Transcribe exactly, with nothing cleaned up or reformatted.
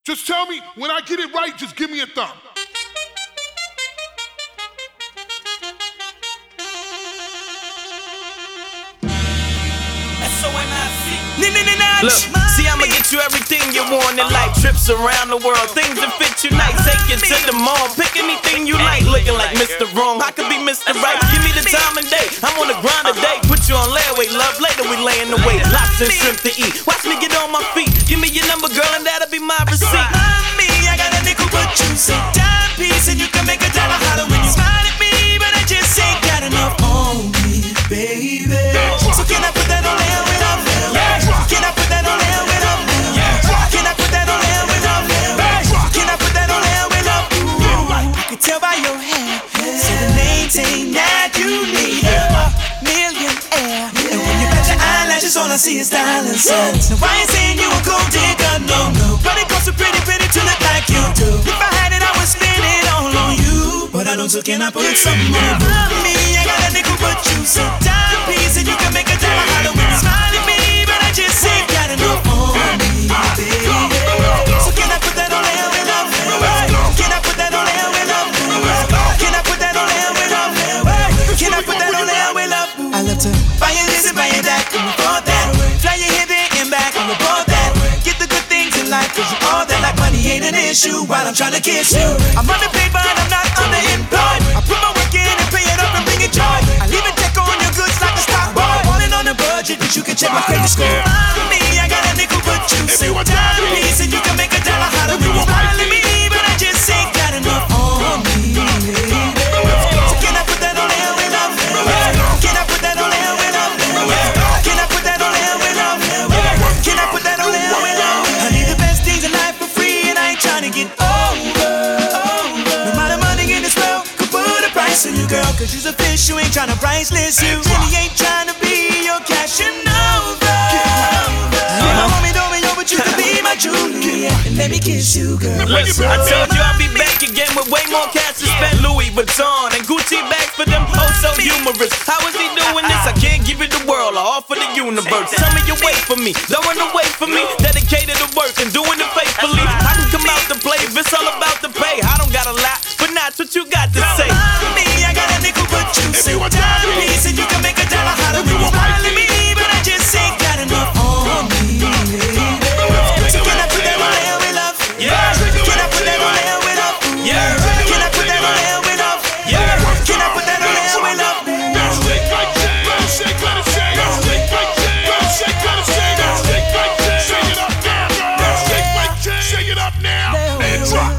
Just tell me, when I get it right, just give me a thumb. Look, see, I'ma get you everything you want in life. Trips around the world, things that fit you nice. Take you to the mall, pick anything you like. Looking like Mister Wrong, I could be Mister Right. Give me the time and day, I'm on the grind today. Put you on layaway, love, later we laying away. Lots of shrimp to eat, watch me get on my feet. Give me your number, girl, and that'll be my receipt. Mommy, I got a nickel, but you say timepiece, and you can make a dollar holler when you smile at me. But I just ain't got enough on me, baby. So can I put that on there with a bill? Can I put that on there with a bill? Can I put that on there with a bill? Can I put that on there with a bill? I can tell by your hair, so the maintain that you need a millionaire. And when you got your eyelashes on, I see is style and sense. Now I ain't saying you a gold digger, no, no, but it goes so pretty, pretty to look like you do. If I had it, I would spend it all on you, but I don't, so can I put some more? Me, I got a nickel, but you so timepiece, and you can make a dollar holler when you smile at me. But I just ain't got enough on me, baby. So can I put that on there with love? Can I put that on there with love? Can I put that on there with love? Can I put that on there with love? I love to buy you this and buy you that, and report that. Fly you here, there, and back, and report that. Get the good things in life, cause you all that like money ain't an issue while I'm trying to kiss you. I'm underpaid, but I'm not underemployed. I put my work in and pay it up and bring it joy. I leave a check on your goods like a stock boy. Falling on a budget, but you can check my credit score. Mommy, I got a nickel, but you say timepiece, and you can make a dollar holler when you smile at me. But I just ain't got enough on me, baby. So can I put that on there with love? Can I put that on there with love? Can I put that on there with love? Can I put that on there with love? I need the best things in life for free, and I ain't trying to get over. No matter money in this world could put a price on you, girl, cause you's a fish, you ain't trying to priceless you. And he ain't trying to be your cash and over. You don't want me, don't be over, but you can be my Juliet, and let me kiss you, girl. Listen, I told you I'll be back again with way more cash to spend. Louis Vuitton and Gucci bags for them, oh so humorous. How is he doing this? I can't give you the world, I offer the universe. Tell me you wait for me, don't run away from me. Dedicated to work and doing it faithfully. I can come out to play if it's all about the pay. I don't got a lot, but not what you got to say. Mommy, I got a nickel, but you say timepiece, and you can make a dollar holler when you smile at me. But I just ain't got enough on me, baby. So can I put that on there with love? Yeah. Can I put that on there with love? Yeah. Can I put that on there with love? Yeah. Can I put that on there with love? Shake like that, shake, let it shake. Shake like that, shake, let it shake. Shake like that, shake it up now. Shake like that, shake it up now. And drop.